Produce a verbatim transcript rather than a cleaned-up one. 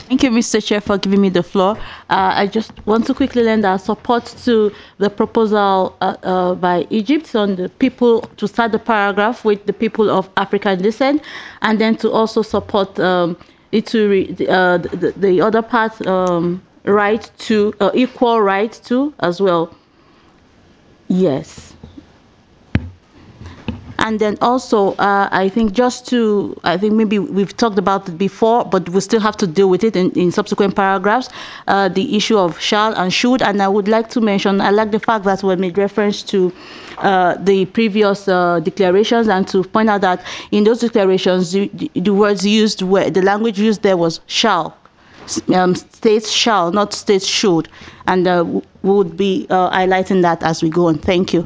Thank you, Mister Chair, for giving me the floor. Uh, I just want to quickly lend our support to the proposal uh, uh, by Egypt on the people to start the paragraph with the people of African descent, and then to also support um, it to re- the, uh, the, the other part, um, right to uh, equal right to as well. Yes. And then also, uh, I think just to, I think maybe we've talked about it before, but we still have to deal with it in, in subsequent paragraphs, uh, the issue of shall and should. And I would like to mention, I like the fact that we made reference to uh, the previous uh, declarations, and to point out that in those declarations, the, the words used, were, the language used there was shall. Um, states shall, not states should. And uh, we would be uh, highlighting that as we go on. Thank you.